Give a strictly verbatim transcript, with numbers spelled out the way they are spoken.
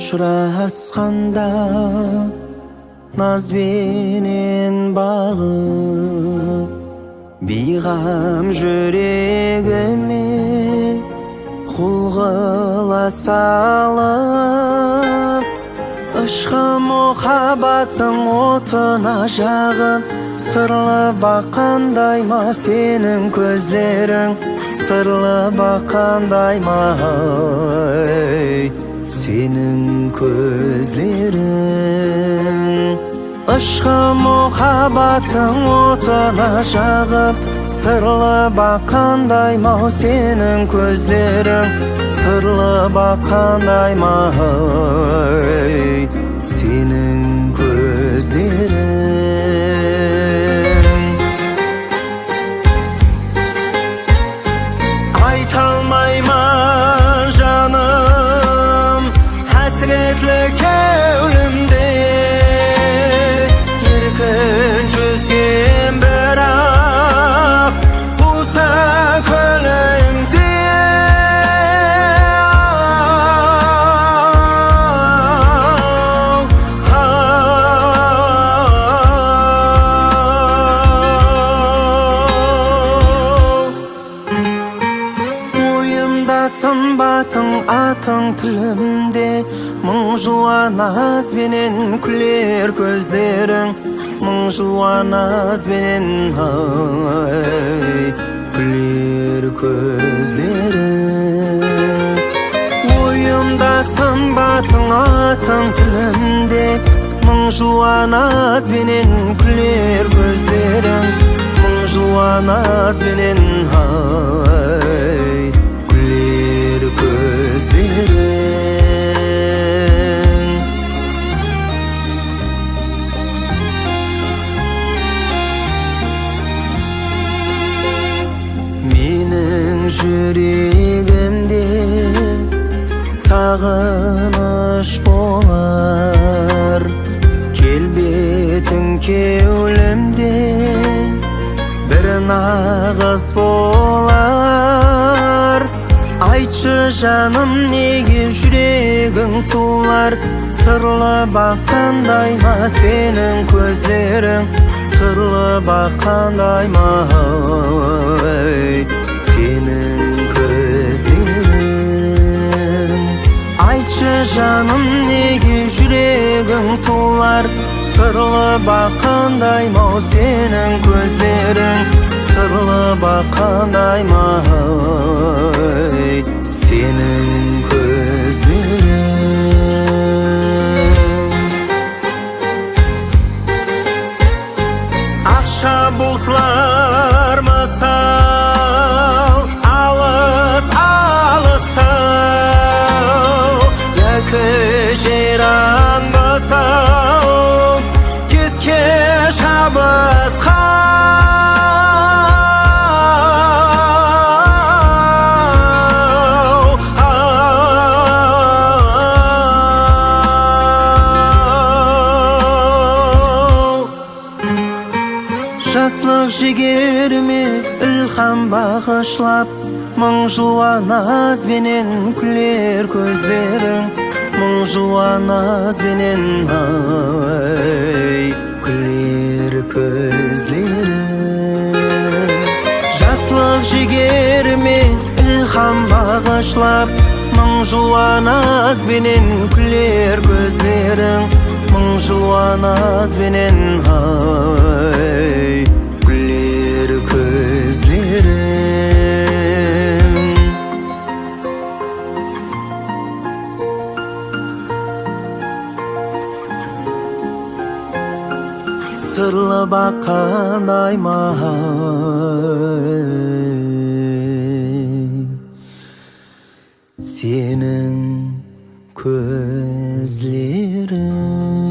ұшырасқанда назбенен бағып бейғам жүрегіме құл қыла салып ышқы мұхаббаттың отына жағып сырлы баққандай ма сенің көздерің сырлы баққандай ма сенің көздерің ышқы мұхаббаттың отына жағып сырлы баққандай ма сенің көздерің сырлы баққандай ма сенің көздерің айта алмаймын жаным хәсіретлі кеулімде еркін жүзген бірақ қуса көлімде ойымда сымбатың атың тілімде мың жуан азбенен күлер көздерің мың жуан азбенен күлер көздерің ойымда сымбатың атың тілімде мың жуан азбенен күлер көздерің мың жуан азбенен күлер көздерің менің жүрегімде сағыныш болар келбетің кеулімде бір нағыз болар айтшы жаным неге жүрегің тулар сырлы баққандай ма сенің көздерің сырлы баққандай ма сенің көздерің айтшы жаным неге жүрегің тулар сырлы баққандай ма сенің көздерің сырлы баққандай ма сенің көздерің ақша бұлтлар мысал алыс алыстау екі жер аңбысау кетке шабысқа жаслық жігеріме ілхам бағышлап мың жуан азбенен күлер көздерің мың жуан азбенен күлер көздерің жаслық жігеріме ілхам бағышлап мың жуан азбенен күлер көздерің мың жуан азбенен күлер көздерің сырлы баққандай ма сенің көздерің